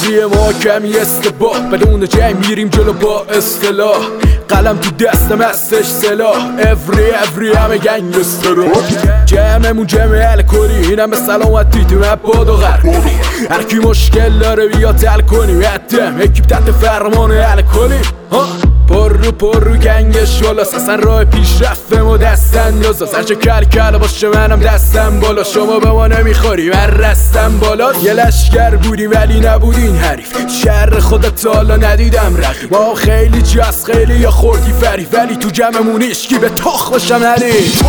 بازی ما کمی استباه، بدون جنگ میریم جلو با اصطلاح. قلم تو دستم هستش سلاح، افری همه گنگستر. جمعمون جمع الکلی، اینم به سلامتی تو مباد و غربی. هرکی مشکل داره بیا تل کنیم، یتم اکیب تحت فرمان الکلی. پر رو گنگش والاست، اصلا راه پیشرفت ما دست انداز. هرچه کل باشه منم دستم بالا، شما به ما نمیخوری من رستم بالا. یه لشکر بودیم ولی نبودین حریف، شر خودت حالا ندیدم رقیب. ما خیلی جاست خیلی یا خوردی فریف، ولی تو جمعمون ایشکی به تاخ باشم حریف.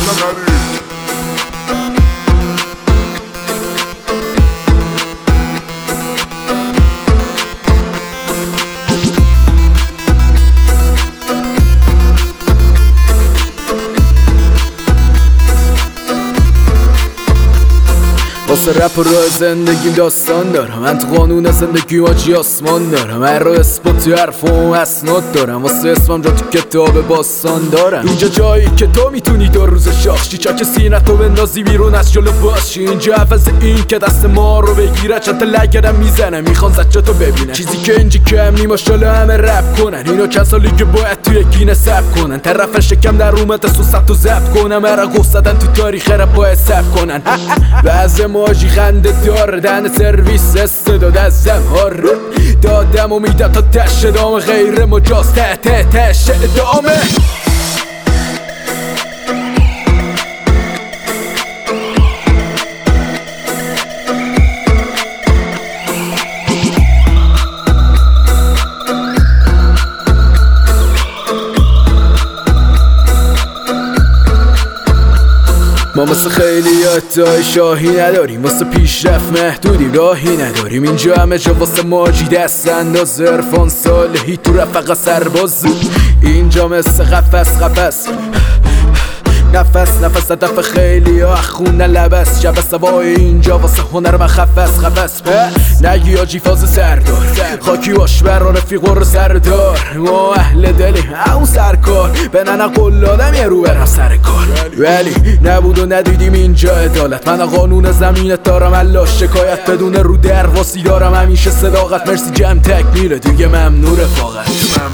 واسه رپ و راه زندگیم داستان دارم، من تو قانون زندگی واجی آسمان دارم. هر راه اثباتی حرفم اسناد دارم، واسه اسمم جا تو کتاب باستان دارم. اینجا جایی که تو میتونی دو روز شاخشی، چاک سینتو بندازی بیرون از جلو باشی. اینجا عوض این که دست ما رو بگیره چند تا لگرم میزنه، میخوان زجاتو ببینن. چیزی که اینجا کم نی ماشالله همه رپ کنن، اینو کسالی که باید توی گینه ثبت کنن. طرف شکم در اومده سوستو ضبط کنم، هر گستدن تو تاریخ رپ باید ثبت کنن. بعضی ماجی خنده داره، دهن سرویس استعداد از زمهار دادم و میدم تا تش ادامه، غیر مجاز تش ادامه. ما مثل خیلی ادعای شاهی نداریم، واسه پیشرفت محدودیم راهی نداریم. اینجا همه جا واسه ماجی دست انداز، عرفان صالحی تو رفقه سرباز. اینجا مثل قفس نفس هدف خیلی ها خوندن لبس. شب سوای اینجا واسه هنر من خفس نگی آجی فاز سردار، خاکی باش بر رفیق و سردار. ما اهل دلیم اون سرکار، به ننه قلادم یه رو برم سر کار. ولی نبود و ندیدیم اینجا عدالت، من قانون زمینت دارم الله شکایت. بدون رو درواسی دارم همیشه صداقت. مرسی جمع تکمیله دیگه ممنون رفاقت.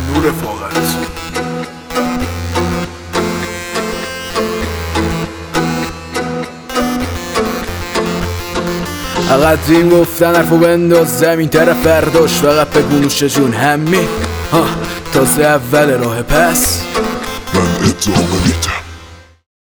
قدیم گفتن حرفو بنداز زمین، طرف برداشت فقط بگو نوش جون همین. تازه اول راه پس من ادامه میتم.